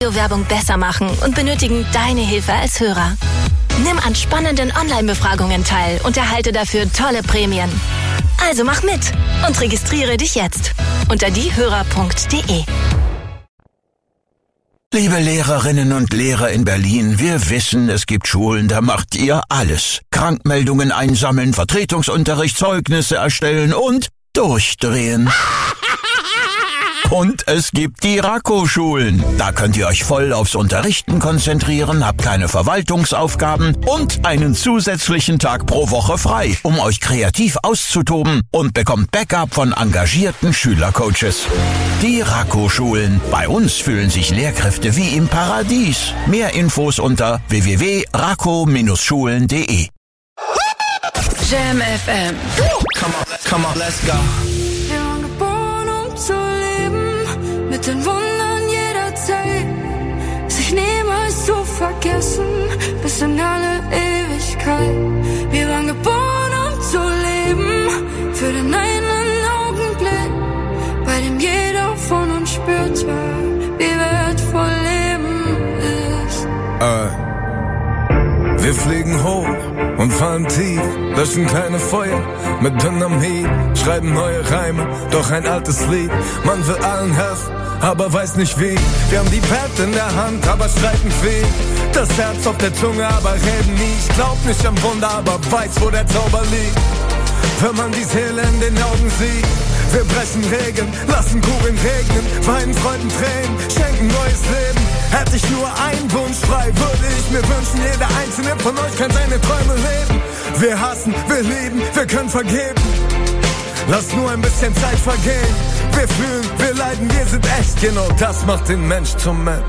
Radiowerbung besser machen und benötigen deine Hilfe als Hörer. Nimm an spannenden Online-Befragungen teil und erhalte dafür tolle Prämien. Also mach mit und registriere dich jetzt unter diehörer.de. Liebe Lehrerinnen und Lehrer in Berlin, wir wissen, es gibt Schulen, da macht ihr alles. Krankmeldungen einsammeln, Vertretungsunterricht, Zeugnisse erstellen und durchdrehen. Und es gibt die Rako-Schulen. Da könnt ihr euch voll aufs Unterrichten konzentrieren, habt keine Verwaltungsaufgaben und einen zusätzlichen Tag pro Woche frei, um euch kreativ auszutoben und bekommt Backup von engagierten Schülercoaches. Die Rako-Schulen. Bei uns fühlen sich Lehrkräfte wie im Paradies. Mehr Infos unter www.rako-schulen.de. Jam FM. Come on, let's go. Wir waren geboren, um zu leben, mit den Wundern jeder Zeit. Sich niemals zu vergessen, bis in alle Ewigkeit. Wir waren geboren, um zu leben, für den einen Augenblick, bei dem jeder von uns spürte, wie wertvoll Leben ist. Wir fliegen hoch und fallen tief, löschen kleine Feuer mit Dynamit, schreiben neue Reime, doch ein altes Lied. Man will allen helfen, aber weiß nicht wie. Wir haben die Welt in der Hand, aber streiten viel. Das Herz auf der Zunge, aber reden nie. Ich glaub nicht am Wunder, aber weiß, wo der Zauber liegt. Wenn man die Seele in den Augen sieht. Wir brechen Regeln, lassen Kugeln regnen, weinen Freuden Tränen, schenken neues Leben. Hätte ich nur einen Wunsch frei, würde ich mir wünschen, jeder einzelne von euch kann seine Träume leben. Wir hassen, wir lieben, wir können vergeben. Lass nur ein bisschen Zeit vergehen. Wir fühlen, wir leiden, wir sind echt. Genau das macht den Mensch zum Mensch.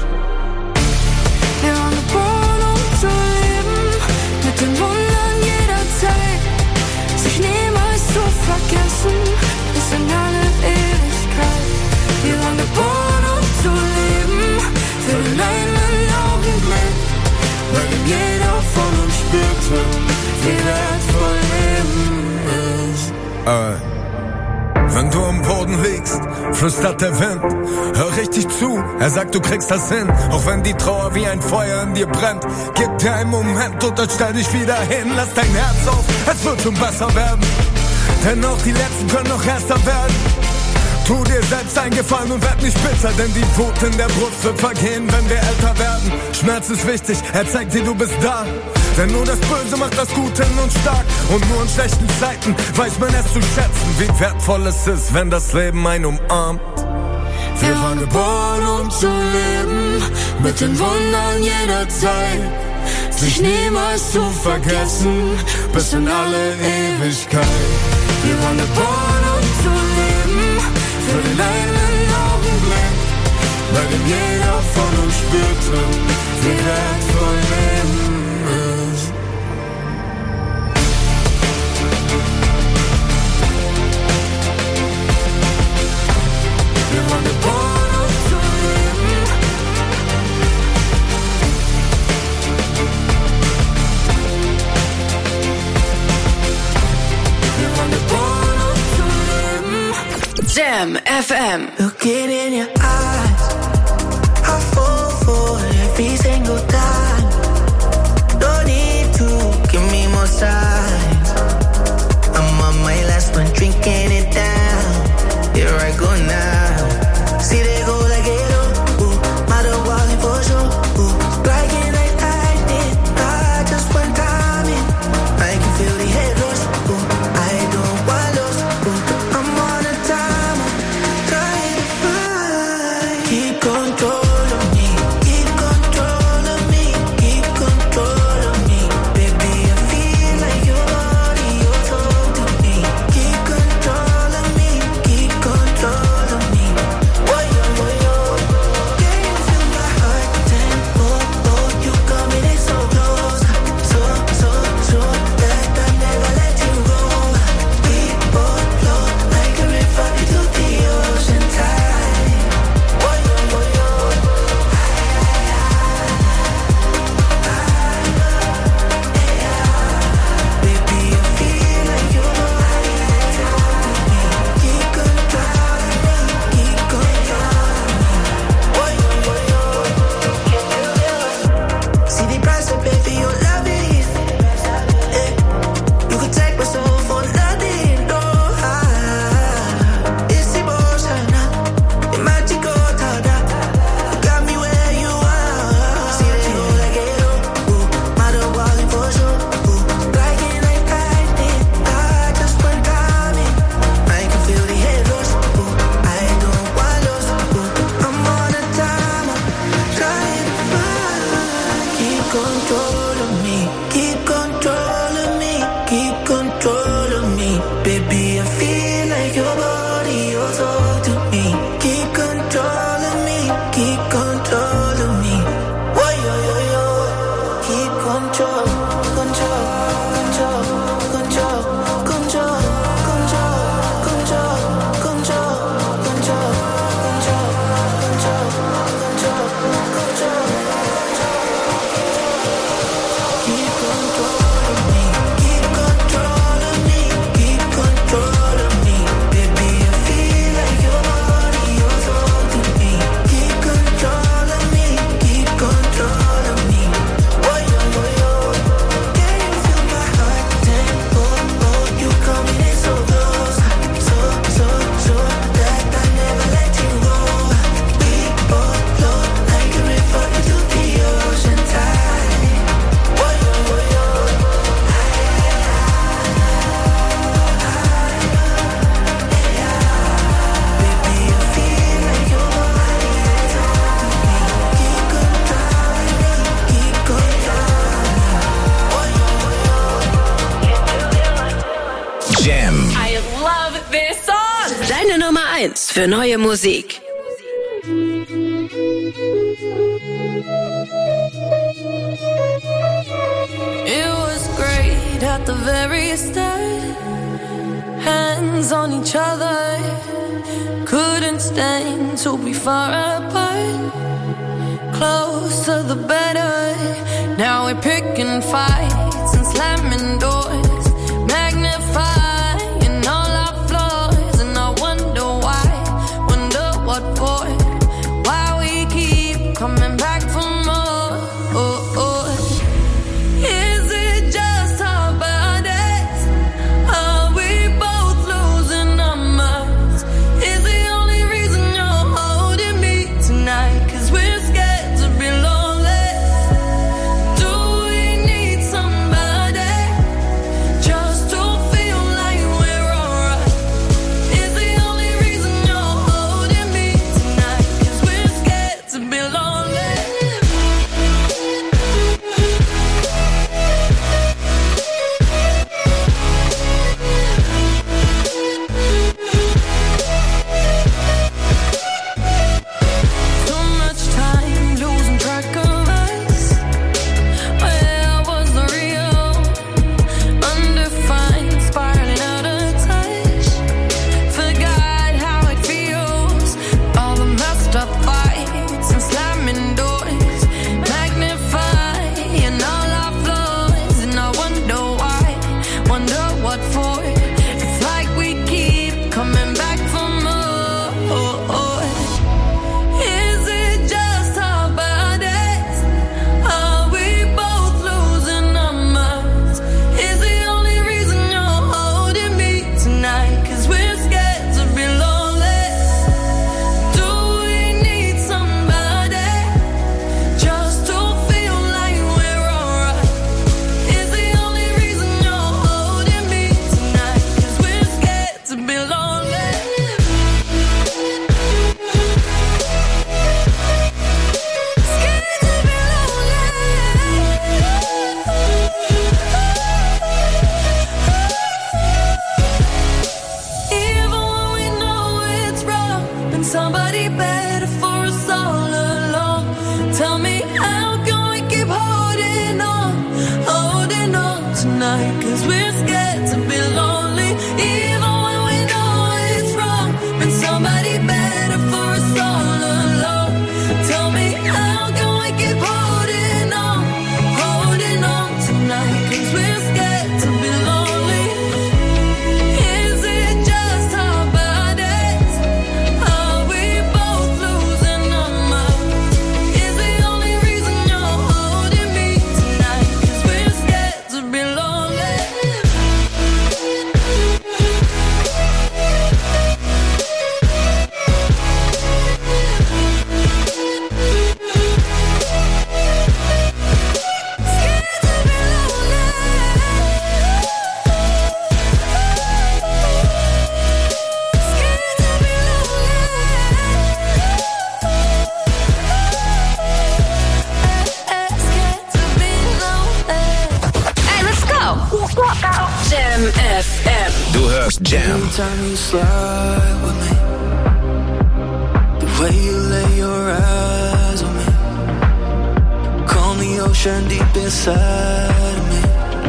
Wir waren geboren, um zu leben, mit den Wundern jeder Zeit. Sich niemals zu vergessen, bis in alle Ewigkeit. Wir waren geboren, um zu leben, für den einen Augenblick, weil jeder von uns spürte, wie wertvoll Leben ist. Wenn du am Boden liegst, flüstert der Wind. Hör richtig zu, er sagt, du kriegst das hin. Auch wenn die Trauer wie ein Feuer in dir brennt. Gib dir einen Moment und dann stell dich wieder hin. Lass dein Herz auf, es wird schon besser werden. Denn auch die Letzten können noch erster werden. Tu dir selbst einen Gefallen und werd nicht bitter, denn die Wut in der Brust wird vergehen, wenn wir älter werden. Schmerz ist wichtig, er zeigt dir, du bist da. Denn nur das Böse macht das Gute in uns stark. Und nur in schlechten Zeiten weiß man es zu schätzen, wie wertvoll es ist, wenn das Leben einen umarmt. Wir waren geboren, um zu leben, mit den Wundern jeder Zeit. Sich niemals zu vergessen, bis in alle Ewigkeit. Wir waren geboren, um zu leben, für den einen Augenblick, bei dem jeder von uns spürte, wie wertvoll Leben ist. Wir waren geboren, um zu leben. Wir waren geboren, um zu leben. Jam FM. Looking in your eyes, I fall for every single time. Don't need to give me more signs. I'm on my last one, drinking it down. Here I go now. See they go like it, ooh, matter walking for sure, ooh, like it like I did. I just one time in, I can feel the head rush, ooh, I don't want lost, ooh, I'm on a timer, trying to find für neue Musik. It was great at the very start. Hands on each other. Couldn't stand to be far apart. Closer the better. Now we're picking fights and slamming doors. Magnifying all our flaws. And I wonder why, wonder what for. Why we keep coming back for more. Is it just our bodies? Are we both losing our minds? Is the only reason you're holding me tonight? 'Cause we're scared to be lonely. Do we need somebody just to feel like we're alright? Is the only reason you're holding me tonight? 'Cause we're scared to be lonely. Too much time losing track of us. Where was the real? Undefined, spiraling out of touch. Forgot how it feels. All the messed up fights and slamming doors. Magnifying all our flaws. And I wonder why, wonder what for. It's like we keep coming back for more. Is it just our bodies? Are we both losing our minds? Is the only reason you're holding me tonight? 'Cause we're scared to be lonely. Do we need somebody just to feel like we're alright? Is the only reason you're holding me tonight? 'Cause we're scared to be lonely. Scared to be lonely. Even when we know it's wrong, been somebody better for us all along. Tell me, how can we keep holding on tonight? 'Cause we're scared to be lonely. Even when we know it's wrong, been somebody better for us all along. Tell me, how can we keep holding on tonight? 'Cause we're scared to be lonely. Is it just our bodies? Are we both losing our minds? Is the only reason you're holding me tonight? 'Cause we're scared to be lonely. Scared to be lonely. Scared to be lonely. Scared to be lonely. Hey, let's go! Jam FM. Du hörst Jam. Anytime you slide with me, the way you lay your eyes on me, calm the ocean deep inside of me.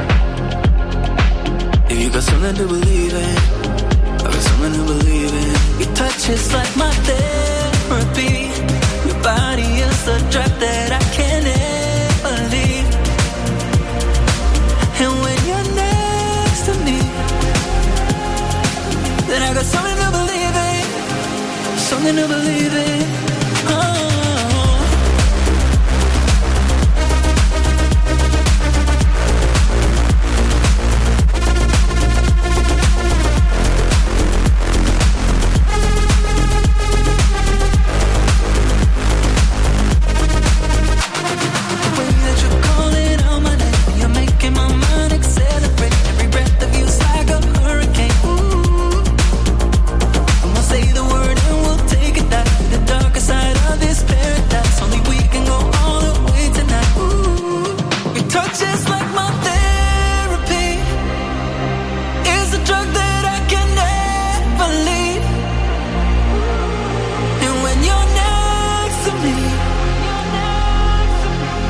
If you got something to believe in, I got something to believe in. Your touch is like my therapy. Your body is a drug that I can't ever leave. And when you're next to me, then I got something to believe in. Something to believe in. Oh.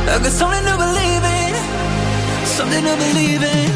I got something to believe in, something to believe in.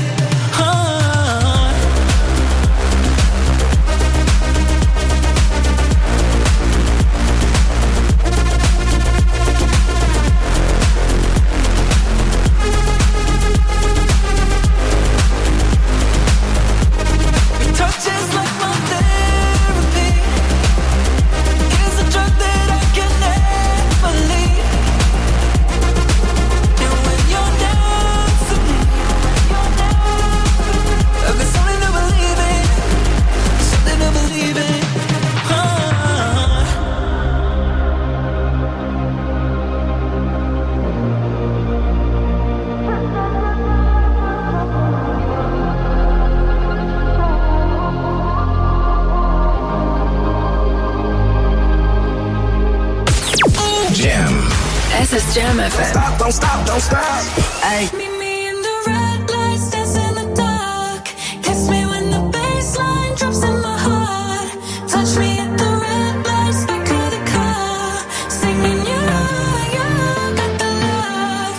Es ist Jam FM. Don't stop, don't stop. Ay. Meet me in the red lights, dance in the dark. Kiss me when the bassline drops in my heart. Touch me at the red lights, back of the car. Singing you got the love.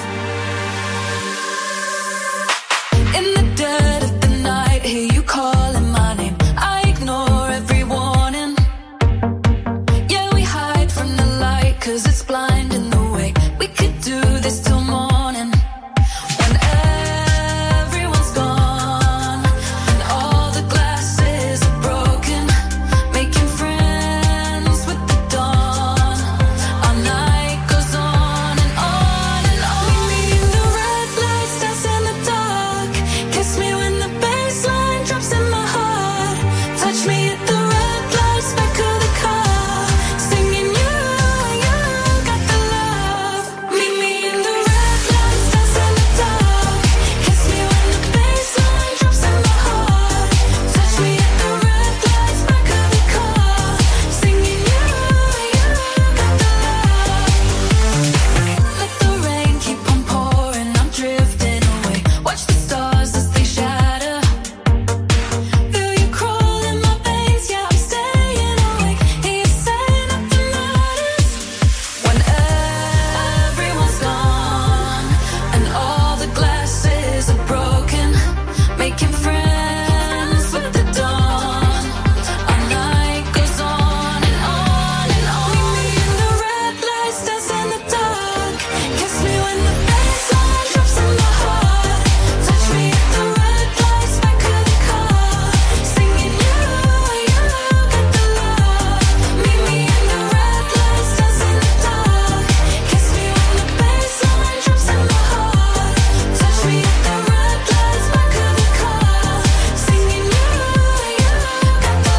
In the dead of the night, hear you calling my name. I ignore every warning. Yeah, we hide from the light, 'cause it's blinding the way. We could do this till morning. When everyone's gone and all the glasses are broken, making friends with the dawn. Our night goes on and on and on. Meet me in the red lights, dance in the dark. Kiss me when the bassline drops in my heart. Touch me at the red lights, back of the car. Singing you got the love. Meet me in the red lights, dance in the dark. Kiss me when the bassline drops in my heart. Touch me at the red lights, back of the car. Singing you got the love. Let the rain keep on pouring, I'm drifting away. Watch the stars as they shatter. Feel you crawl in my veins, yeah, I'm staying awake. Hear you say nothing matters. When everyone's gone and all the glasses are broken, making friends with the dawn. Our night goes on and on and on. Meet me in the red lights, dance in the dark. Kiss me when the bassline drops in my heart. Touch me at the red lights, back of the car. Singing you got the love. Meet me in the red lights, dance in the dark. Kiss me when the bassline drops in my heart. Touch me at the red lights, back of the car. Singing you got the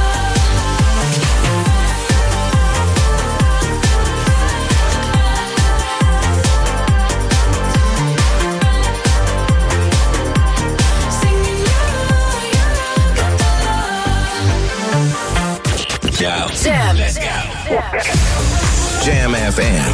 Jam. Jam FM.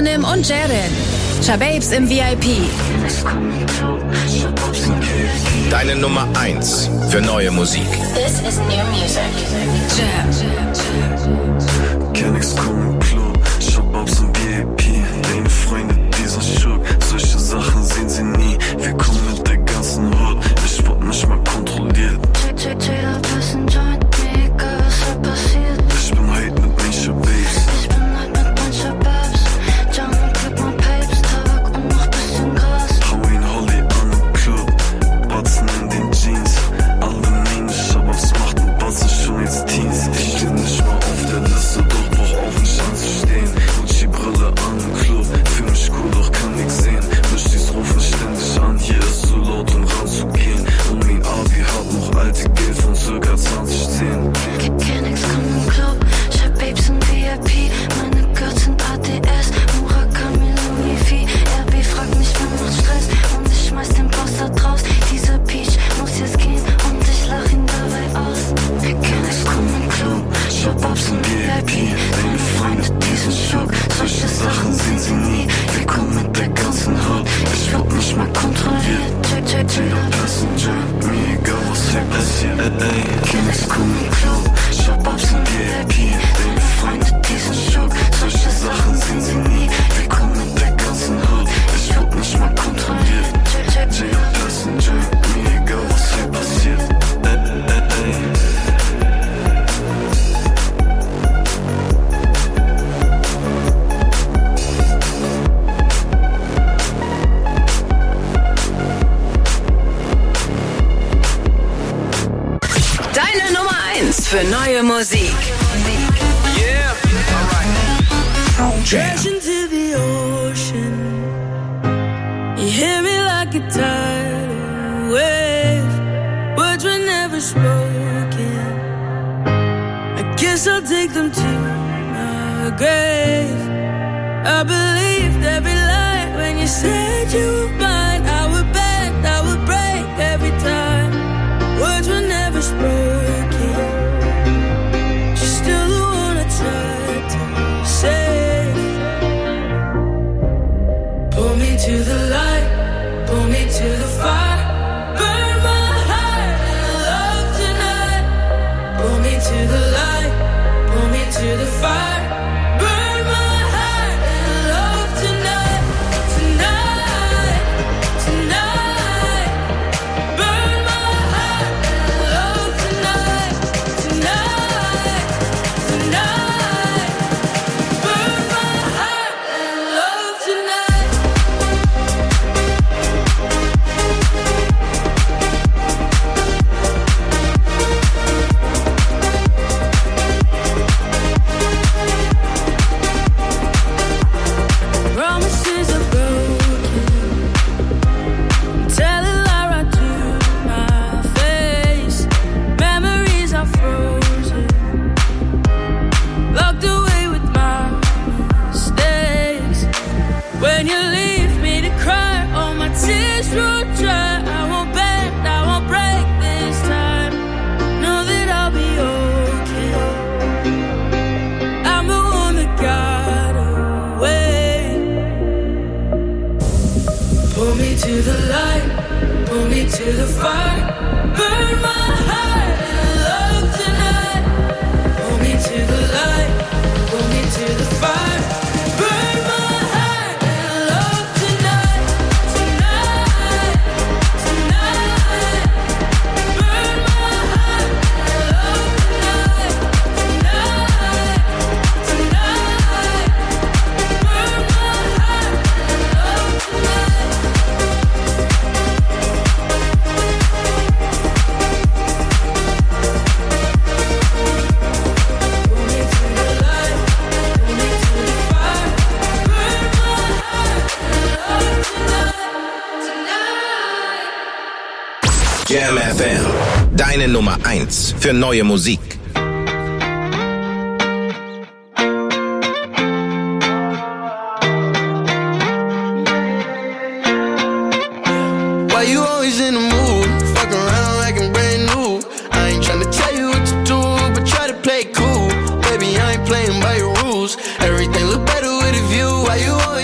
Tashanim und Jaren. Shababes im VIP. Deine Nummer 1 für neue Musik. This is new music. Jam. Kenn nix kommen im Club, Shababs im VIP. Deine Freunde, dieser Schurk, solche Sachen sehen sie nie. Wir kommen mit der ganzen Hut, ich wurde nicht mal kontrolliert. Ich bin heute mit meinen Shababs. Hau ihn Holly an im Club, Batzen in den Jeans. Alle meine Shababs machten Batzen schon jetzt Teens. Ich steh nicht mal auf der Liste, doch brauch auf mich anzustehen. Gucci-Brille an im Club, fühl mich cool, doch kann nix sehen. Mischtis rufen ständig an, hier ist so laut, um ranzugehen. Und mein Abi hat noch alte Geld von circa 2010. Kenn nix, komm im Club, Shababs im VIP. Meine Girls sind ADS, Murakami, Louis V. RB fragt mich, wer macht Stress und ich schmeiß den Boss da draus. Dieser Peach muss jetzt gehen und ich lach ihn dabei aus. Kenn nix, komm im Club, Shababs im VIP. Deine Freunde, diesen Schock, solche Sachen sehen sie nie. Wir kommen mit der ganzen Hut, ich wurde nicht mal kontrolliert. Jeder Passenger, mir egal was hier passiert. Kenn nix, komm im Club, Shababs im VIP. Deine Freunde, diesen Schock, solche Sachen sehen sie nie. Wir kommen mit der ganzen Hut, ich wurde nicht mal kontrolliert. Jeder Passenger, mir egal was hier passiert. Deine Nummer 1 für neue Musik. Crashing to the ocean. You hear me like a tidal wave. Words were never spoken. I guess I'll take them to my grave. I believed every lie when you said you were mine. I would bend, I would break every time. Words were never spoken. She's still the one I tried to save. Pull me to the light, pull me to the fire. Burn my heart and love tonight. Pull me to the light, pull me to the fire. Burn my heart and love tonight. Tonight, tonight. Burn my heart and love tonight. Tonight, tonight. Burn my heart and love tonight. Promises are broken. Tell a lie right to my face. Memories are frozen. Locked away with my mistakes. When you leave me to cry, all my tears will dry. I won't bend, I won't break this time. Know that I'll be okay. I'm the one that got away. Pull me to the light, pull me to the fire. Burn my heart and love tonight. Pull me to the light, pull me to the fire. Burn my heart and love tonight. Tonight, tonight. Burn my heart and love tonight. Tonight, tonight. Burn my heart and love tonight. Pull me to the light, pull me to the fire. Burn my heart and love tonight. Tonight. Jam FM. Deine Nummer 1 für neue Musik. Why you always in the mood? Fuck around like I'm brand new. I ain't tryna tell you what to do, but try to play cool. Baby, I ain't playing by your rules. Everything look better with a view. Why you always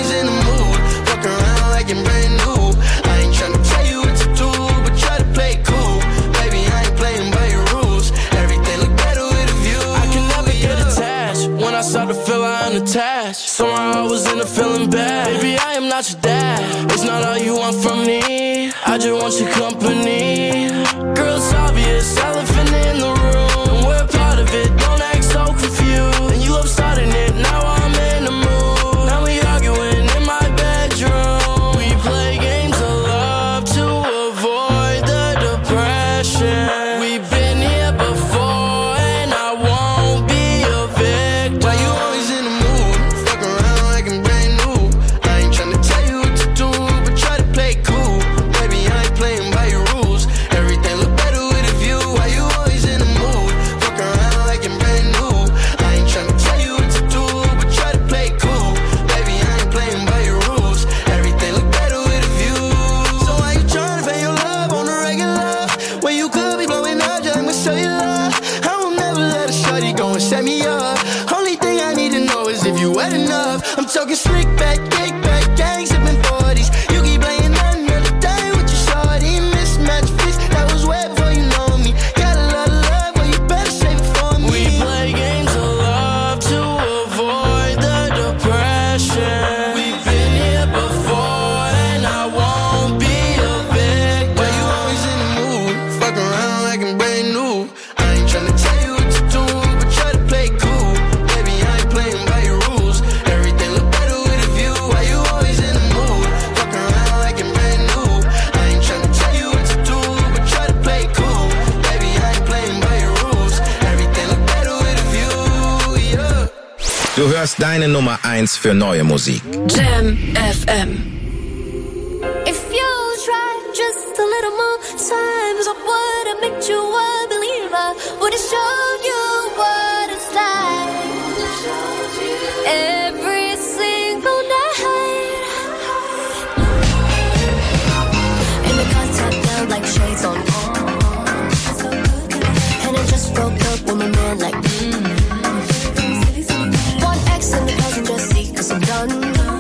Somehow I was in a feeling bad. Baby, I am not your dad. It's not all you want from me. I just want your company. Girl, it's obvious, elephant in the room. We're part of it, don't act so confused. And you love starting it, now I'm in the mood. Now we arguing in my bedroom. We play games of love to avoid the depression. We've been here before and I won't be a victim. Why you always in the mood? Fuck around like I'm brand new. I ain't tryna tell you what to do, but try to play cool. Baby, I ain't playing by your rules. Everything look better with a view. Why you always in the mood? Fuck around like I'm brand new. I ain't tryna tell you what to do, but try to play cool. Baby, I ain't playing by your rules. Everything look better with a view. So why you tryna pay your love on the regular? When you could be blowing up just like my cellular. I will never let a shorty go and set me up. Only thing I need to know is if you wet enough. I'm talking slick back, kick back, gang sipping 40s. You keep playing another day with your shorty. Mismatch fits, that was way before you know me. Got a lot of love, well you better save it for me. We play games of love to avoid the depression. We've been here before and I won't be a victim. Why you always in the mood? Fuck around like I'm brand new. I ain't tryna tell you what to do, but try to play cool. Baby, I ain't playing by your rules. Everything look better with a view. Why you always in the mood? Fuck around like I'm brand new. I ain't tryna tell you what to do, but try to play cool. Baby, I ain't playing by your rules. Everything look better with a view, yeah. Du hörst deine Nummer 1 für neue Musik. Jam FM. If you tried just a little more times, I would have made you a believer. Would have showed you what it's like. Every single night. And the contact felt like shades on. And I just broke up with my man like One X in the passenger seat, cause I'm done.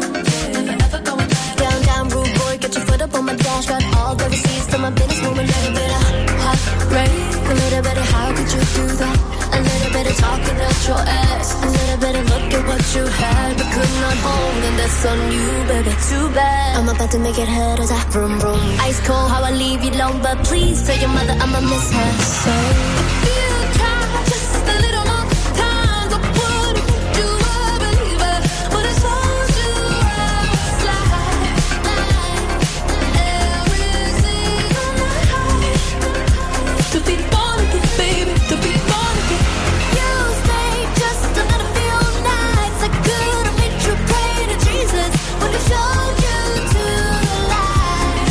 Down, rude boy, get your foot up on my dash. Got all the receipts to my business, moving a little bit of heartbreak. A little bit of how could you do that? A little bit of talking out your ass. A little bit of look at what you had, but could not hold, and that's on you, baby. Too bad. I'm about to make it hurt as I vroom vroom. Ice cold, how I leave you alone, but please tell your mother I'ma miss her. So if you try just a little more times, I would've made you a believer. Would've told you I was like every single night. To be born again, baby, to be born again. You stayed just another few nights. I could've made you pray to Jesus. Would've showed you to the light.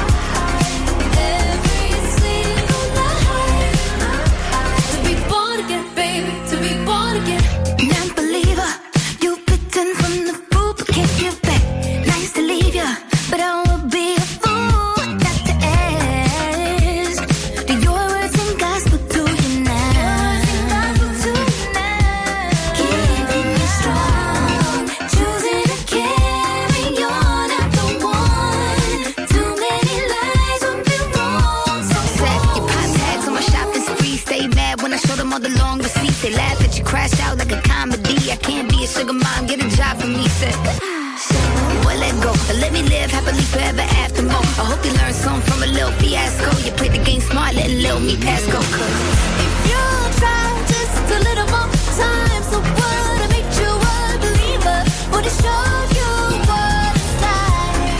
Every single night. To be born again, baby, to be born again. Non-believer, you bitten from the fruit, but can't give back. Nice to leave ya, but I would be a fool not to ask. Do your words and gospel to you now? Keeping you strong, choosing to carry on after one. Too many lies would be wrong. So Set your pop tags on my shopping spree. Stay mad when I show them all the long receipts. They laugh at you, crash out like a comedy. I can't be a sugar mom, get a job for me. Said, well, let go, but let me live happily forever after more. I hope you learned something from a little fiasco. You played the game smart, letting little me pass go. Cause if you try just a little more times, I would've made you a believer. Would've showed you what it's like.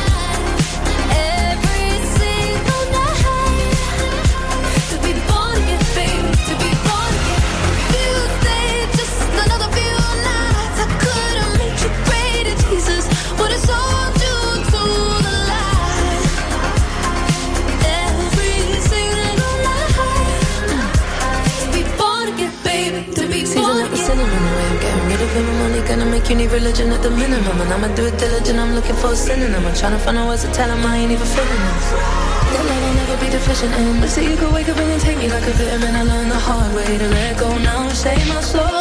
Every single night. To be born again, baby, to be born again. You stayed just another few nights. I could've made you pray to Jesus. Would've sold you to the light. Every single night. To be born again, baby, to be born again. I'm getting rid of him, I'm only gonna make you need religion at the minimum. And I'ma do it diligent, I'm looking for a synonym. I'm trying to find out ways to tell him I ain't even feeling this. That love will never be deficient in. But see, you could wake up and then take me like a vitamin. I learned the hard way to let go now and save my soul.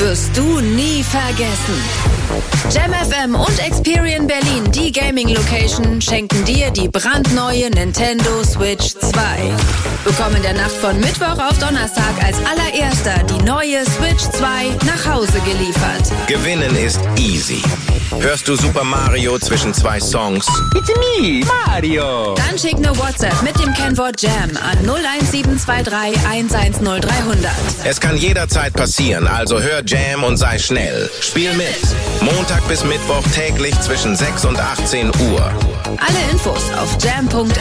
wirst du nie vergessen. Jam FM und Experian Berlin, die Gaming-Location, schenken dir die brandneue Nintendo Switch 2. Bekomm in der Nacht von Mittwoch auf Donnerstag als allererster die neue Switch 2 nach Hause geliefert. Gewinnen ist easy. Hörst du Super Mario zwischen 2 Songs? It's me, Mario. Dann schick eine WhatsApp mit dem Kennwort Jam an 01723 110300. Es kann jederzeit passieren, also hör Jam und sei schnell. Spiel mit. Montag bis Mittwoch täglich zwischen 6 und 18 Uhr. Alle Infos auf jam.fm.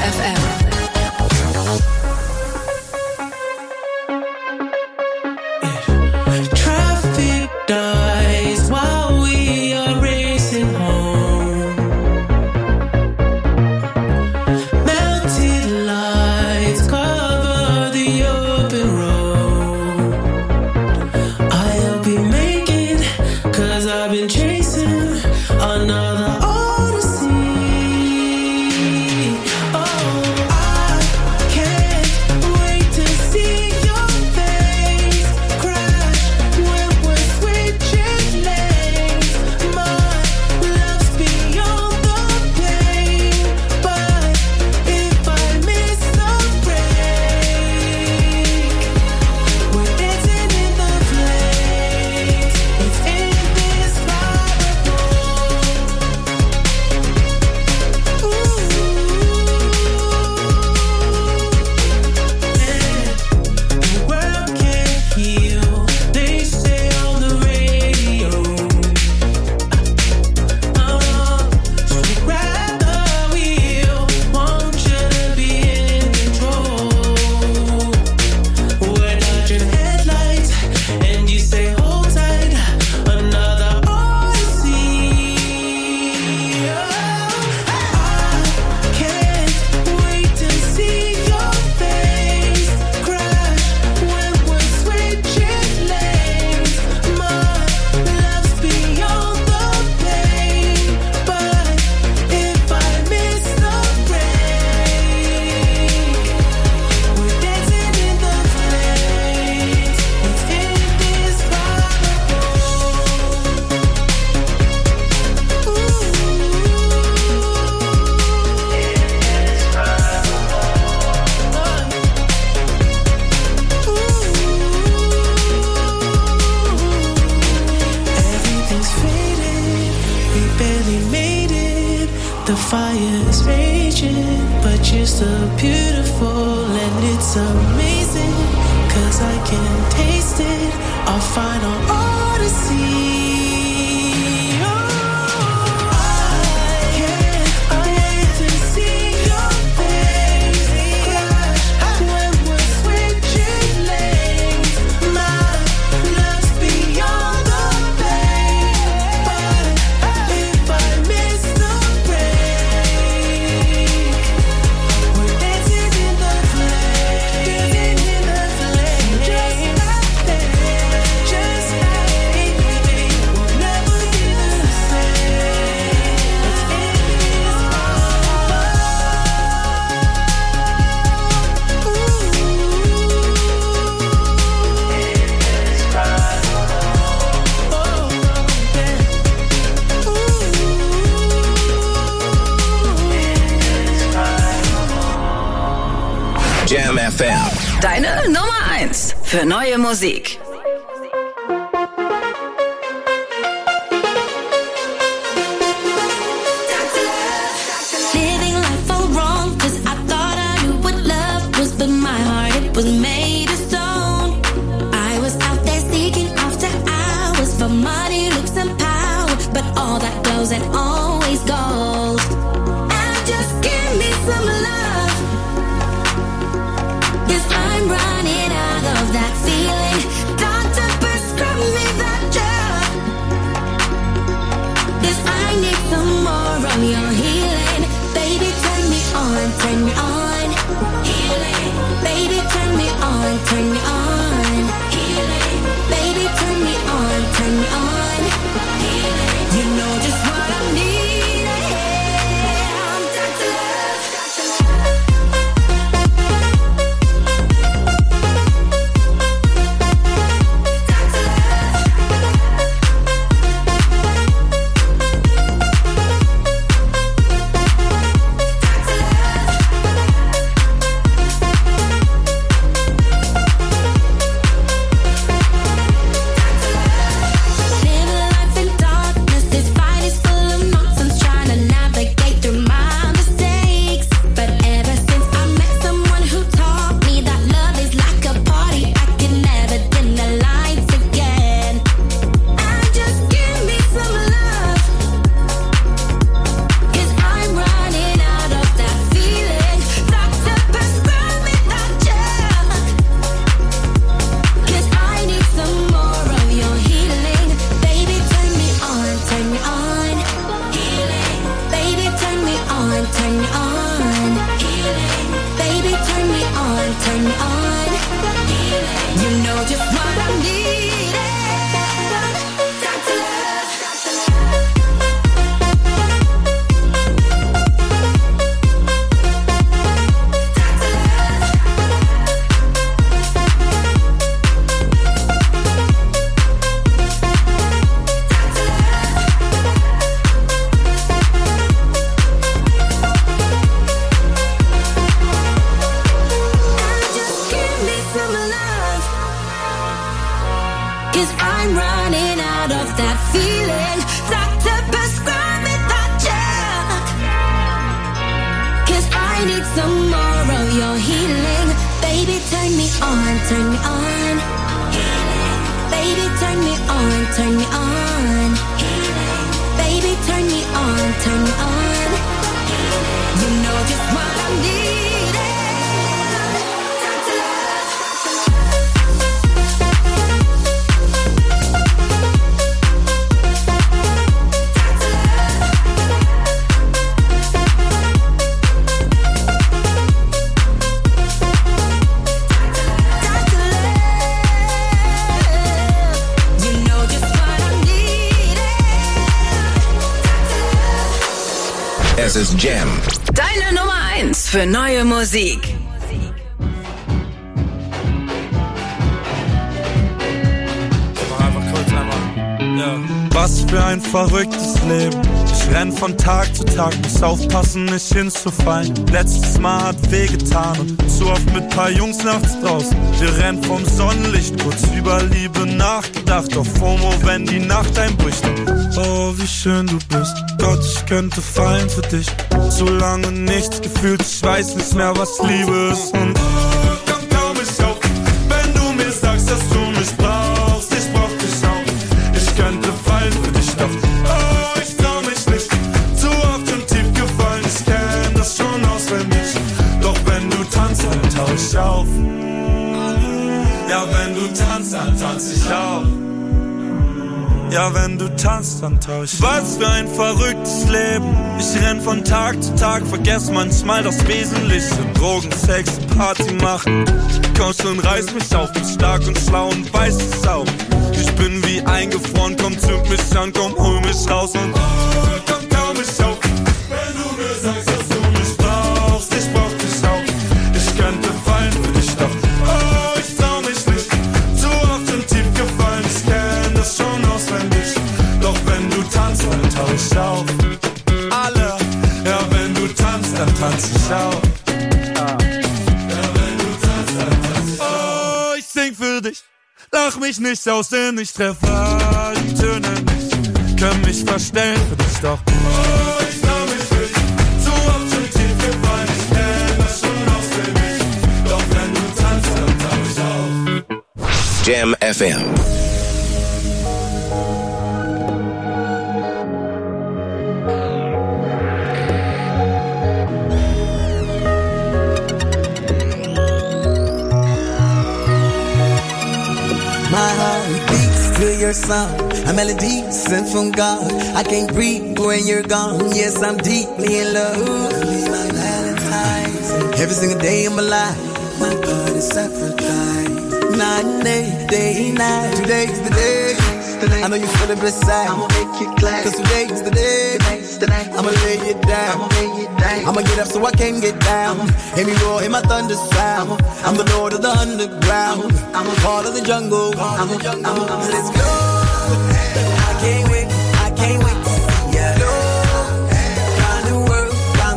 Jam FM. Deine Nummer 1 für neue Musik. Living life all wrong, 'cause I thought I knew what love was, but my heart, it was made of stone. I was out there seeking after hours for money, looks and power, but all that goes and always goes. And just give me some love, 'cause I'm running out of that feeling. Doctor, prescribe me that drug, 'cause I need some more of your healing. Baby, turn me on, turn me on. Healing. Baby, turn me on, turn me on. Healing. Baby, turn me on, turn me on. Healing. You know just what I need. Yeah, I'm Dr. Love. Dr. Love. healing. Doctor, prescribe me that gel. 'Cause I need some more of your healing. Baby, turn me on, turn me on. Baby, turn me on, turn me on. Baby, turn me on, turn me on. You know just what I need. Doctor Love. Es ist Jam. Deine Nummer 1 für neue Musik. Was für ein verrücktes Leben. Ich renn von Tag zu Tag, muss aufpassen, nicht hinzufallen. Letztes Mal hat wehgetan und zu oft mit paar Jungs nachts draußen. Wir rennen vom Sonnenlicht, kurz über Liebe nachgedacht. Auf FOMO, wenn die Nacht einbricht. Oh, wie schön du bist. Gott, ich könnte fallen für dich. So lange nichts gefühlt, ich weiß nicht mehr, was Liebe ist. Und komm kaum mich auf, wenn du mir sagst, dass du mich brauchst. Ich brauch dich auch. Ich könnte fallen für dich, doch oh, ich trau mich nicht. Zu oft und tief gefallen, ich kenn das schon auswendig. Doch wenn du tanzt, dann tauch ich auf. Ja, wenn du tanzt, dann tanz ich auf. Ja, wenn du tanzt, dann tauch ich. Was für ein verrücktes Leben. Ich renn von Tag zu Tag, vergess manchmal das Wesentliche. Drogen, Sex, Party machen. Komm schon, reiß mich auf, bin stark und schlau und weiß es auch. Ich bin wie eingefroren, komm, zünd mich an, komm, hol mich raus und oh, komm, kaum mich auf. Wenn du mir sagst, dass du mich brauchst, ich brauch dich auch. Ich könnte fallen für dich, doch oh, ich trau mich nicht. Zu oft und tief gefallen, ich kenn das schon auswendig. Doch wenn du tanzt, dann tauch ich auf. Alle, ja, wenn du tanzt, dann tanz ich auf. Sing für dich, lach mich nicht aus, denn ich treffe all die Töne nicht. Können mich verstellen für dich, doch oh, ich trau mich nicht. Zu oft schon tief gefallen, ich kenn das schon auswendig. Doch wenn du tanzt, dann tauch ich auf. Jam FM. My heart beats to your song. A melody sent from God. I can't breathe when you're gone. Yes, I'm deeply in love. Be my Valentine's. Every single day of my life, my God is sacrificed. Night and day, night. Today's the day. I know you feel it beside. I'ma make you glad. 'Cause today's the day. I'ma lay it down. I'ma get up so I can get down. Hear me roar, hear my thunder sound. I'm the lord of the underground. I'm a part of the jungle. Let's go. I can't wait to see ya. Round the world.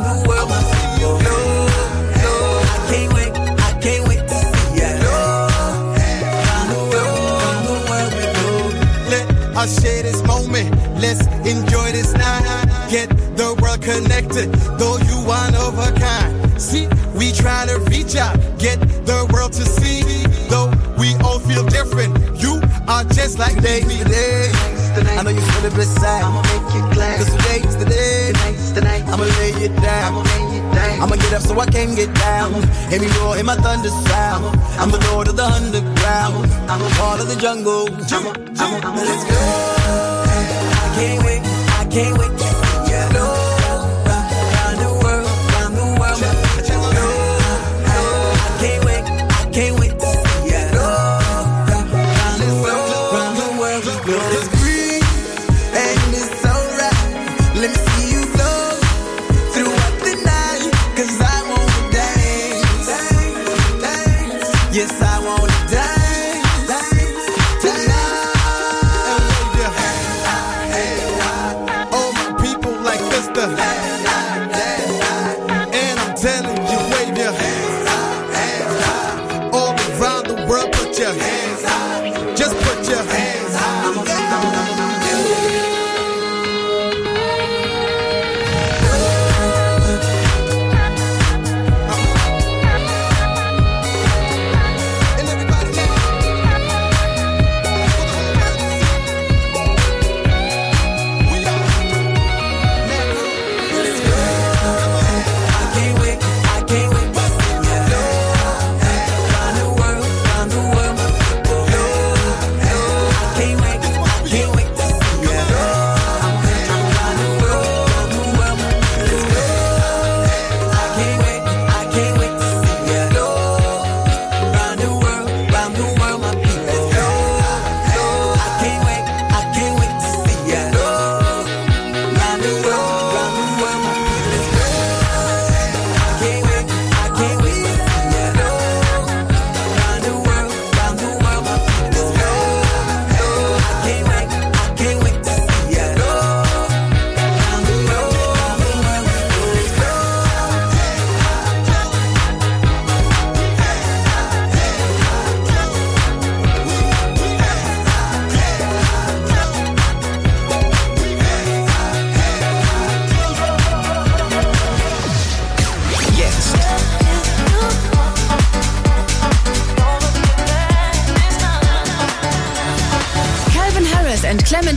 I can't wait to see ya. Round the world we go. Let us share this moment. Let's enjoy this night. Get the world connected, though you one of a kind. See, we try to reach out, get the world to see. Though we all feel different, you are just like they. Today, I know you feel it beside. I'ma make you glad. 'Cause today's the day. I'ma lay it down. I'ma get up so I can get down. Hear me roar, hear my thunder sound. I'm the lord of the underground. I'm a part of the jungle. Let's go. I can't wait to see ya. Round the world. I can't wait to see ya. Round the world we go. It's green and it's alright. Let me see you flow throughout the night. 'Cause I wanna dance. Yes, I wanna dance tonight. Oh my people.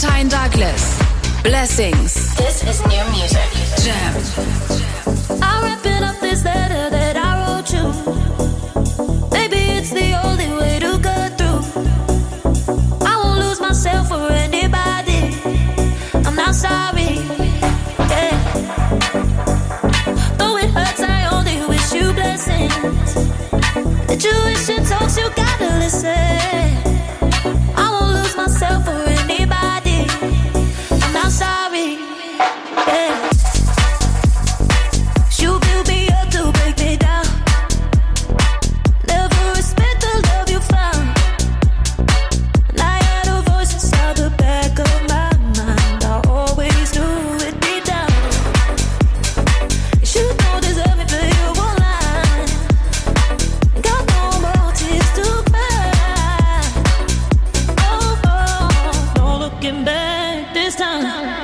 Valentine Douglas. Blessings. This is new music. Jam. I'm wrapping up this letter that I wrote you. Maybe it's the only way to get through. I won't lose myself for anybody. I'm not sorry. Yeah. Though it hurts, I only wish you blessings. The Jewish and talks, you gotta listen. I won't lose myself for anybody. I'm not sorry. Yeah. You build me up to break me down. Never respect the love you found. And I had a voice inside the back of my mind. I always knew it deep down. You don't deserve me, but you won't lie. Got no more tears to cry. Oh, oh, no looking back this time.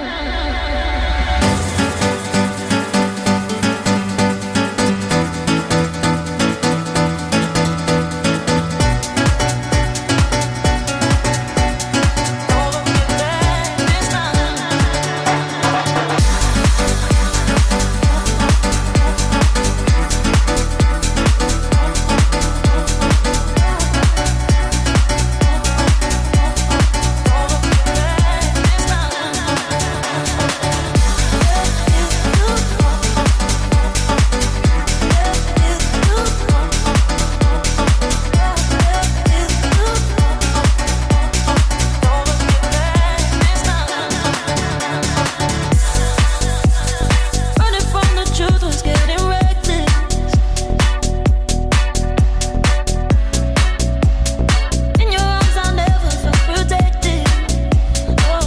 Running from the truth was getting reckless. In your arms I never felt protected. Oh.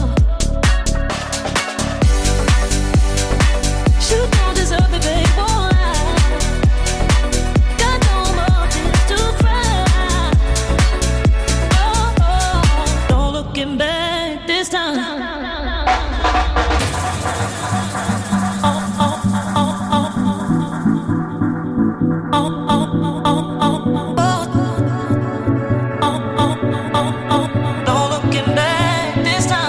You don't deserve me, babe, won't lie. Got no more tears to cry. Oh, oh, no looking back this time. No looking back this time.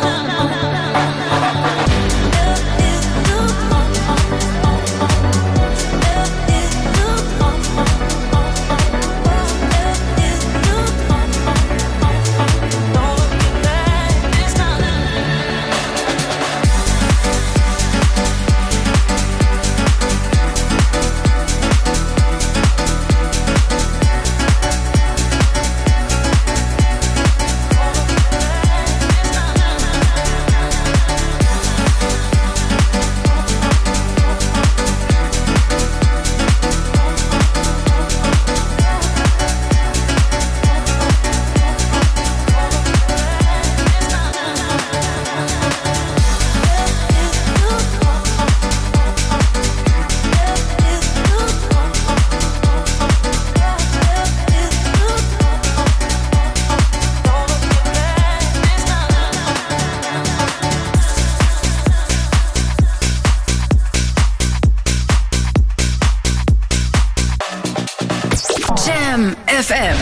Jam FM.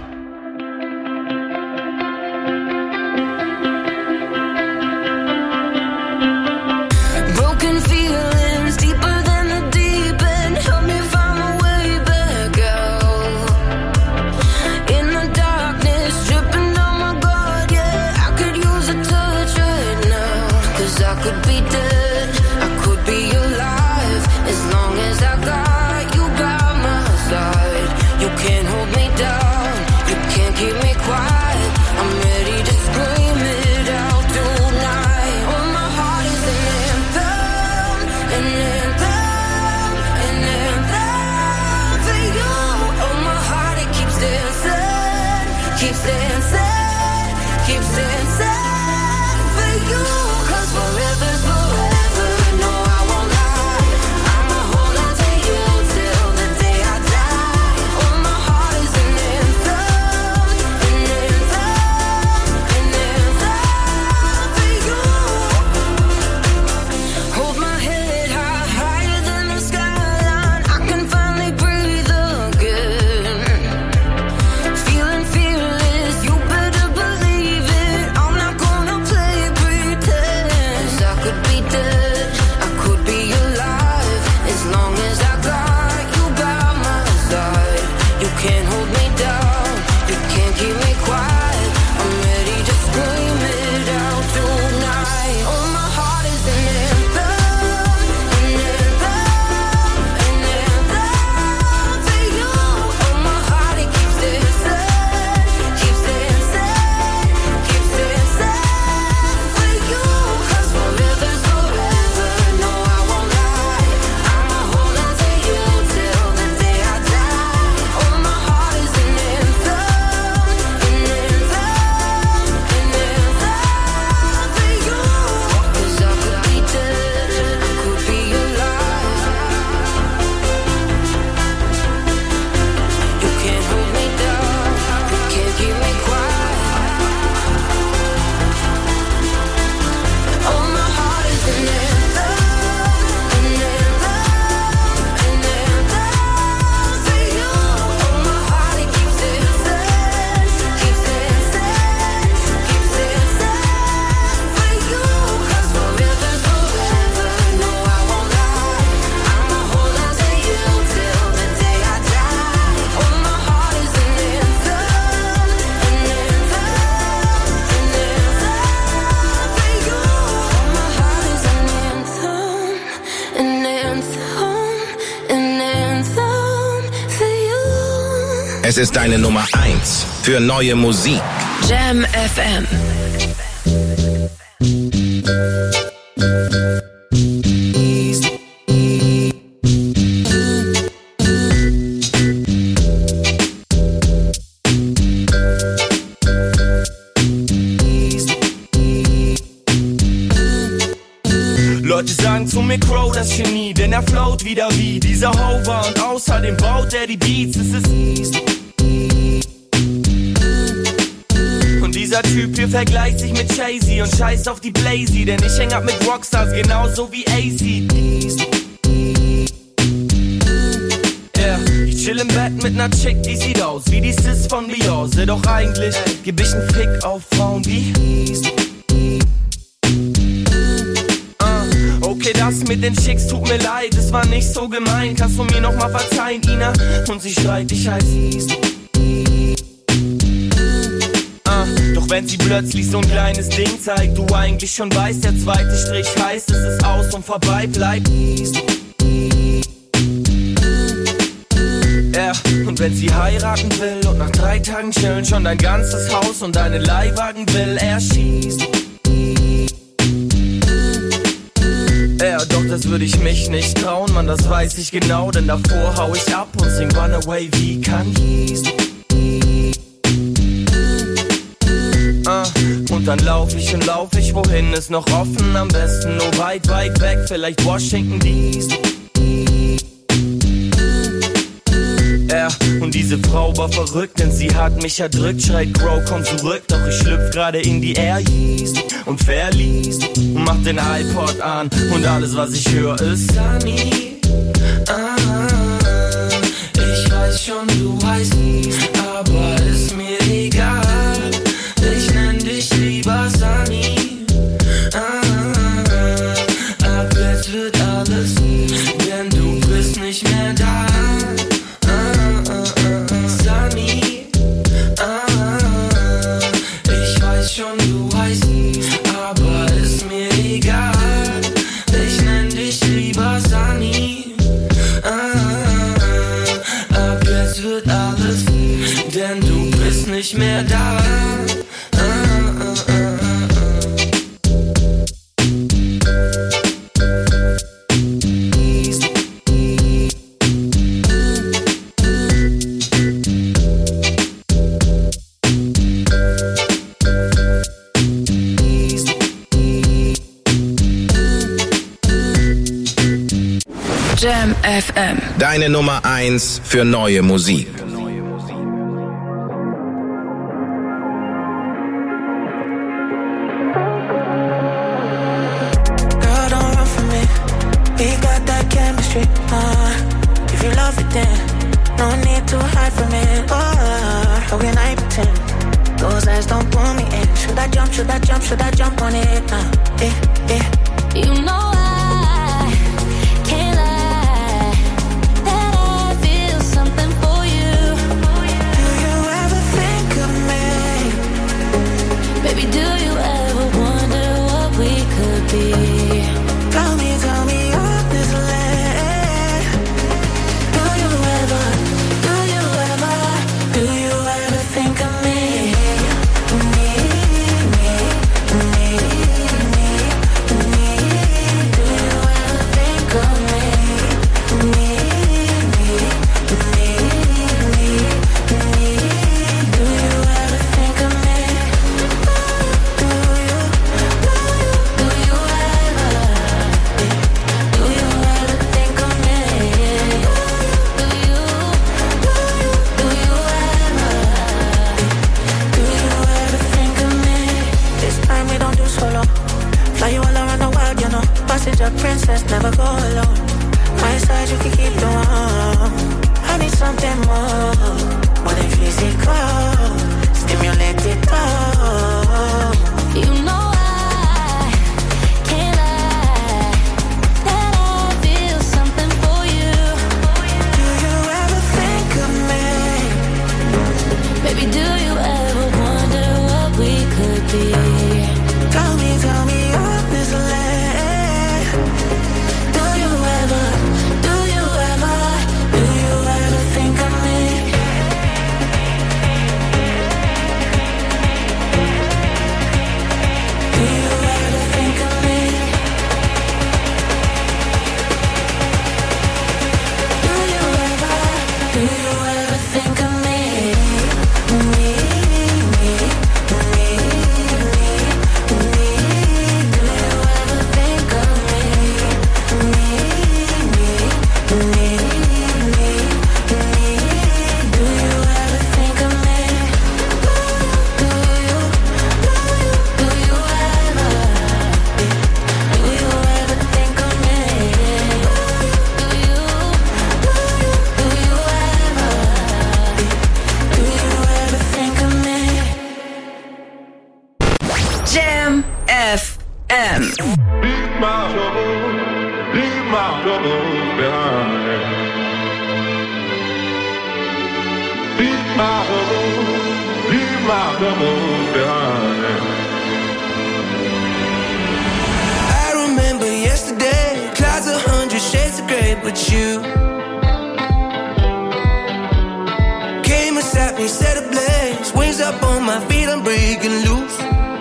Broken feelings deeper than the deep end. Help me find my way back out. In the darkness, dripping on my guard, yeah. I could use a touch right now. 'Cause I could be dead, I could be alive. As long as I got you by my side. You can't hold me down, you can't keep me quiet. I'm ready to scream it out tonight. Oh, my heart is an anthem, an anthem, an anthem for you. Oh, my heart, it keeps dancing, keeps dancing, keeps dancing for you. 'Cause forever's forever. Es ist deine Nummer 1 für neue Musik. Jam FM. Leute sagen zu mir Crow, das Genie, denn er float wieder wie dieser Hover und außerdem baut er die Beats, es ist... Und dieser Typ hier vergleicht sich mit Jay-Z und scheißt auf die Blazy, denn ich häng ab mit Rockstars genauso wie AC. Yeah, ich chill im Bett mit ner Chick, die sieht aus wie die Sis von Beyoncé, doch eigentlich geb ich 'n Fick auf Frauen wie... Okay, das mit den Chicks tut mir leid, es war nicht so gemein, kannst du mir noch mal verzeihen, Ina? Und sie schreit, ich heiß. Doch wenn sie plötzlich so ein kleines Ding zeigt, du eigentlich schon weißt, der zweite Strich heißt, es ist aus und vorbei bleibt. Ja, und wenn sie heiraten will und nach 3 Tagen chillen schon dein ganzes Haus und deinen Leihwagen will, er schießt. Ja, doch das würde ich mich nicht trauen, Mann, das weiß ich genau, denn davor hau ich ab und sing Runaway wie Kanye. Und dann lauf ich, wohin ist noch offen, am besten nur weit, weit weg, vielleicht Washington DC. Ja, und diese Frau war verrückt, denn sie hat mich erdrückt, schreit Crow, komm zurück, doch ich schlüpf gerade in die Air und verliest und mach den iPod an und alles was ich höre ist Sunny. Ich weiß schon, du weißt nie, aber ist mir egal, ich nenn dich lieber Sunny. Ab jetzt wird alles, denn du bist nicht mehr da. Sunny, ich weiß schon, du weißt nie, aber ist mir egal, ich nenn dich lieber Sunny. Ab jetzt wird alles, denn du bist nicht mehr da. Jam FM. Deine Nummer 1 für neue Musik. Girl, don't run from me. We got that chemistry. If you love it, then no need to hide from it. How can I pretend? Those eyes don't pull me in. Should I jump? Should I jump? Should I jump on it? You know I can't lie that I feel something for you. Do you ever think of me? Baby, do you ever wonder what we could be? Tell me honestly. Do you ever think of me? A princess, never go alone. My side, you can keep the warm. I need something more than physical. Stimulate it all. You know I can't lie that I feel something for you. Do you ever think of me? Baby, do you ever wonder what we could be? Tell me honestly. Do you ever think of me? troubles behind. Leave my troubles behind. I remember yesterday, clouds 100 shades of grey, but you came and sat me, set ablaze, wings up on my feet, I'm breaking loose.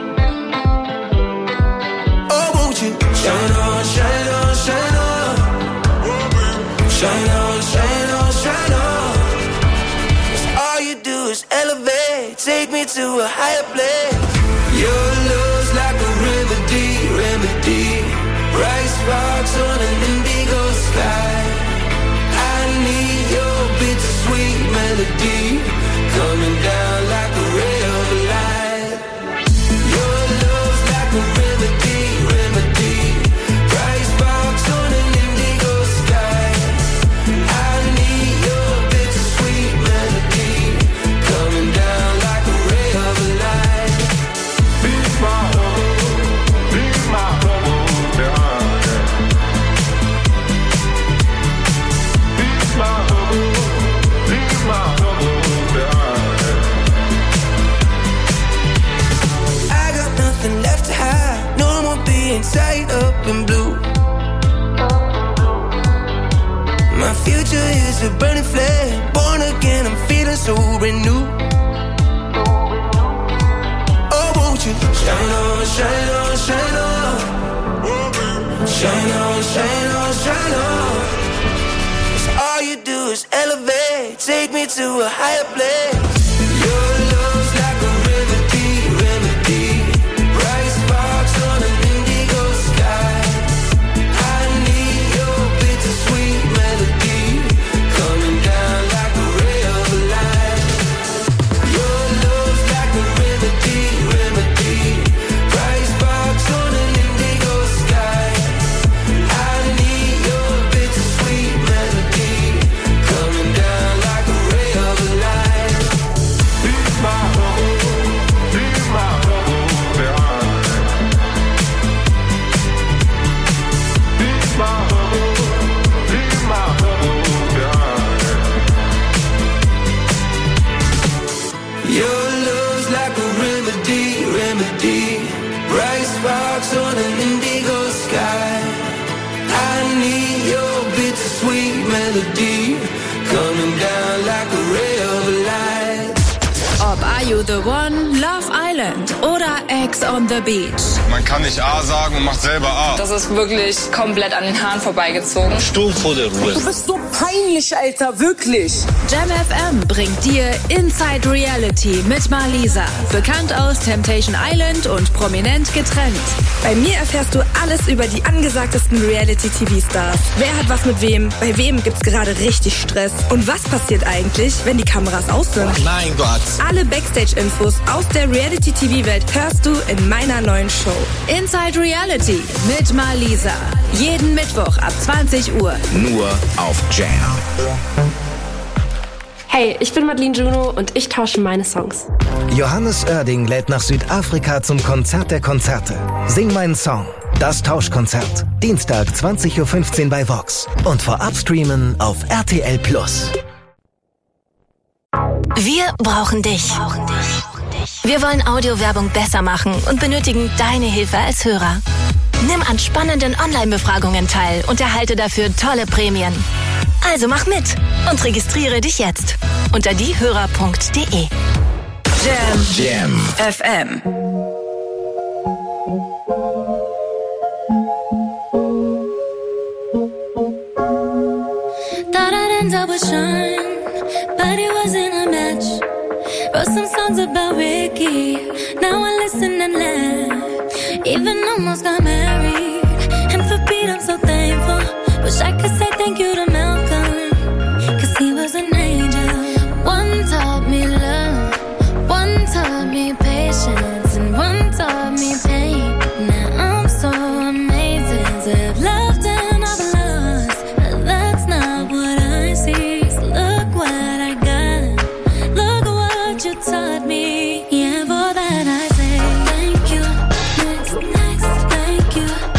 Oh, won't you shine on, shine on, shine on, shine on, shine on, shine on. 'Cause all you do is elevate, take me to a higher place. Your love's like a remedy, remedy. Bright sparks on an indigo sky. I need your bittersweet melody coming down like a ray of light. Your love's like a remedy, remedy. Bright sparks on an indigo sky. I need your bittersweet melody coming down like a ray of light. Leave my troubles behind. Leave my troubles behind. I got nothing left to hide, no more being tied up in blue. My future is a burning flame, born again, I'm feeling so renewed. Oh, won't you shine on, shine on, shine on, shine on, shine on, shine on. 'Cause all you do is elevate, take me to a higher place. Your love's like a remedy, remedy. Bright sparks on an indigo sky. I need your bittersweet melody coming down like a ray of light. Your love's like a remedy, remedy. Bright sparks on an indigo sky. I need your bittersweet melody coming down like a ray of light. Leave my troubles behind. Leave my troubles behind. Your love's like a remedy, remedy. Bright sparks on an indigo sky. I need your bittersweet melody coming down like a ray of light. Ob Are You the One, Love Island oder Ex on the Beach. Man kann nicht A sagen und macht selber A. Das ist wirklich komplett an den Haaren vorbeigezogen. Stuhl vor der Ruhe. Du bist so peinlich, Alter, wirklich. Jam FM bringt dir Inside Reality mit Marlisa. Bekannt aus Temptation Island und prominent getrennt. Bei mir erfährst du alles über die angesagtesten Reality-TV-Stars. Wer hat was mit wem? Bei wem gibt's gerade richtig Stress? Und was passiert eigentlich, wenn die Kameras aus sind? Mein Gott. Alle Backstage-Infos aus der Reality-TV-Welt hörst du in meiner neuen Show. Inside Reality mit Marlisa. Jeden Mittwoch ab 20 Uhr. Nur auf Jam. Hey, ich bin Madeline Juno und ich tausche meine Songs. Johannes Oerding lädt nach Südafrika zum Konzert der Konzerte. Sing meinen Song. Das Tauschkonzert. Dienstag 20.15 Uhr bei Vox. Und vorab streamen auf RTL+. Wir brauchen dich. Wir wollen Audiowerbung besser machen und benötigen deine Hilfe als Hörer. Nimm an spannenden Online-Befragungen teil und erhalte dafür tolle Prämien. Also mach mit und registriere dich jetzt unter diehörer.de. Jam FM. Thought I'd end up with Sean, but it wasn't a match. Wrote some songs about Ricky, now I listen and laugh. Even almost got married, and for Pete I'm so thankful. Wish I could say thank you to Malcolm, 'cause he was an angel. One taught me love, one taught me patience, and one taught me pain. Now I'm so amazing to have loved and I've lost, but that's not what I see. So look what I got, look what you taught me. Yeah, for that I say thank you, next, thank you.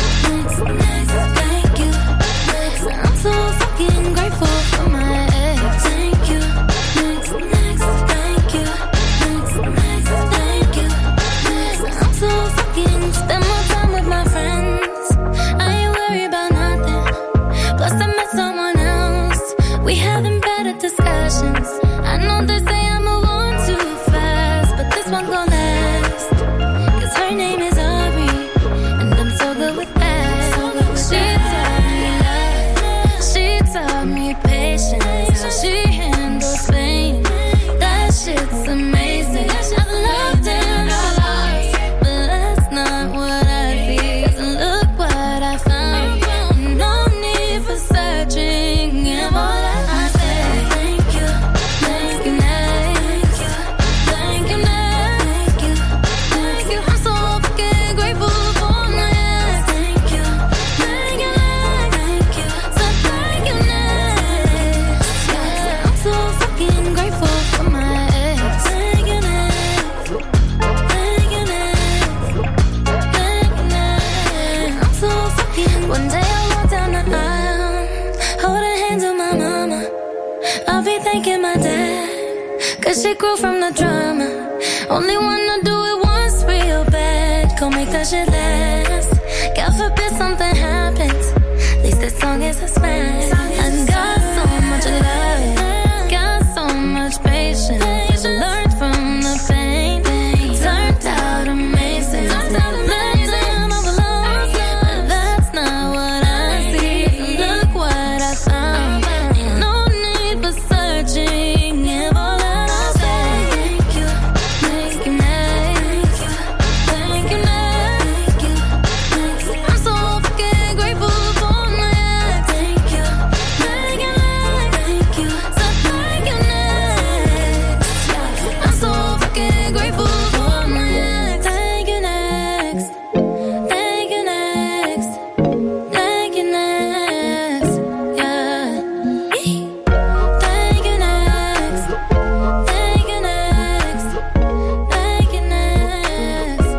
She taught me love. She taught me patience. How she handles pain. That shit's amazing. I've loved and I lost, but that's not what I see. 'Cause look what I found. No need for searching. And all I say, thank you, thank you, thank you, thank you, thank you, thank you. I'm so fucking grateful for my ex. Thank you, thank you, thank you, so thank you, next. Yeah, I'm so fucking grateful for my ex. Thank you, next. Thank you, next. Thank you, next. I'm so fucking. One day I walk down the aisle, holding hands with my mama. I'll be thanking my dad, 'cause she grew from the drama. Only wanna do it once real bad. Go make that shit last. God forbid something happens. At least this song is a smash. I got so much love, got so much patience. Learned from the pain. Turned out amazing. Lived in all alone, but that's not what I see. Look what I found. No need for searching. If all that I say, thank you, thank you, thank you, thank you, thank you, thank you. I'm so fucking grateful for my ex. Thank you, thank you, thank you, so thank you, next. I'm so fucking grateful for my ex. Thank you, next. Thank you, next. Thank you, next. Yeah. Thank you, next. Thank you, next. Thank you, next.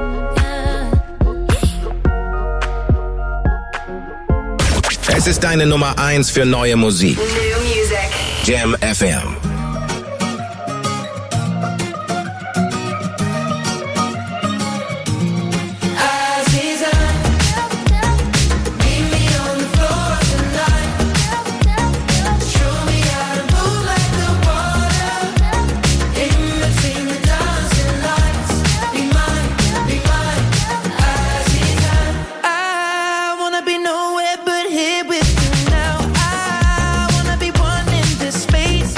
Yeah. Es ist deine Nummer 1 für neue Musik. New music. Jam FM. Aziza, meet me on the floor tonight. Show me how to move like the water. In between the dancing lights. Be mine, Aziza. I wanna be nowhere but here with you now. I wanna be one in this space.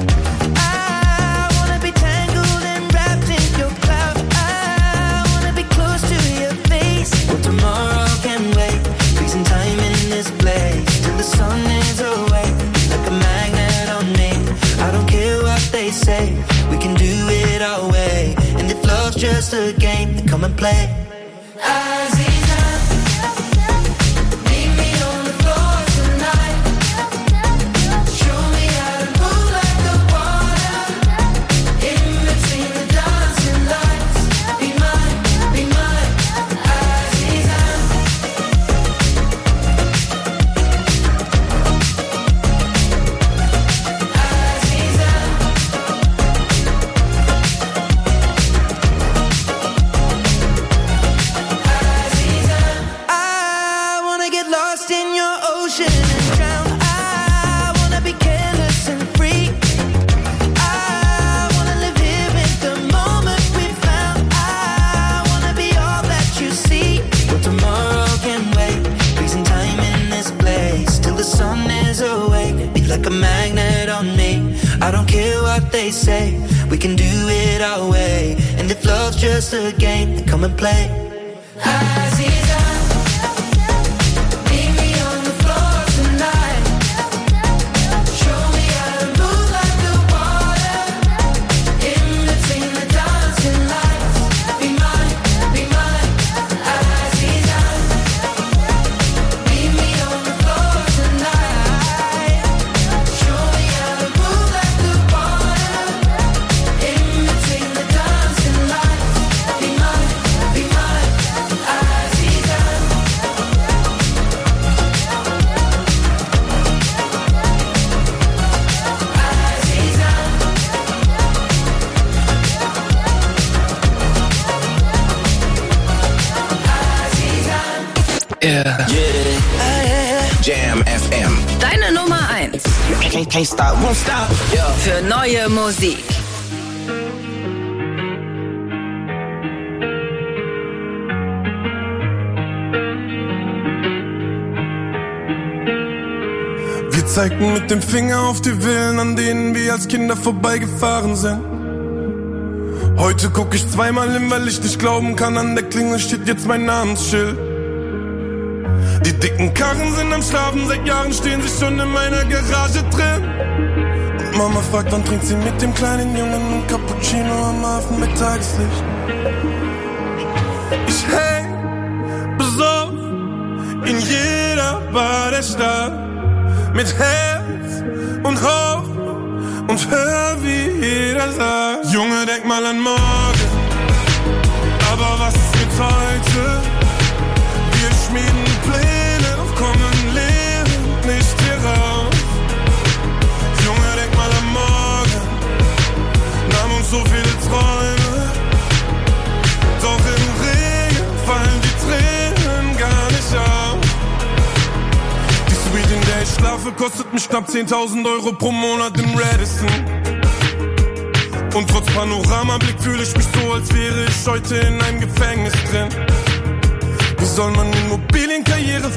I wanna be tangled and wrapped in your cloud. I wanna be close to your face. Well, tomorrow can wait. Freezing time in this place till the sun is away. Like a magnet on me. I don't care what they say. We can do it our way. And if love's just a game, then come and play. Aziza, meet me on the floor tonight. Show me how to move like the water. In between the dancing lights. Be mine, Aziza. I wanna get lost in your ocean and drown. I wanna be careless and free. I wanna live here in the moment we found. I wanna be all that you see. Well, tomorrow can wait. Freezing time in this place till the sun is awake. Be like a magnet on me. I don't care what they say. We can do it our way. And if love's just a game, then come and play. Aziza, meet me on the floor tonight. Show me how to move like the water. In between the dancing lights. Be mine, Aziza. Meet me on the floor tonight. Show me how to move like the water. In between the dancing lights. Be mine, Aziza. Yeah. Jam FM. Deine Nummer 1. Can't stop, won't stop. Für neue Musik. Zeigten mit dem Finger auf die Villen, an denen wir als Kinder vorbeigefahren sind. Heute guck ich zweimal hin, weil ich nicht glauben kann, an der Klingel steht jetzt mein Namensschild. Die dicken Karren sind am Schlafen, seit Jahren stehen sie schon in meiner Garage drin. Und Mama fragt, wann trinkt sie mit dem kleinen Jungen ein Cappuccino am Hafen mit Tageslicht. Ich häng besoffen in jeder Bar der Stadt, mit Herz und Hoffnung und hör, wie jeder sagt: Junge, denk mal an morgen, aber was ist mit heute? Wir schmieden Pläne, doch kommen Leben nicht hier raus. Junge, denk mal an morgen, nahm uns so viele Träume, doch im Regen fallen die Tränen gar nicht auf. Die Suite, in der ich schlafe, kostet mich knapp 10.000 Euro pro Monat im Radisson. Und trotz Panoramablick fühle ich mich so, als wäre ich heute in einem Gefängnis drin. Wie soll man Immobilienkarriere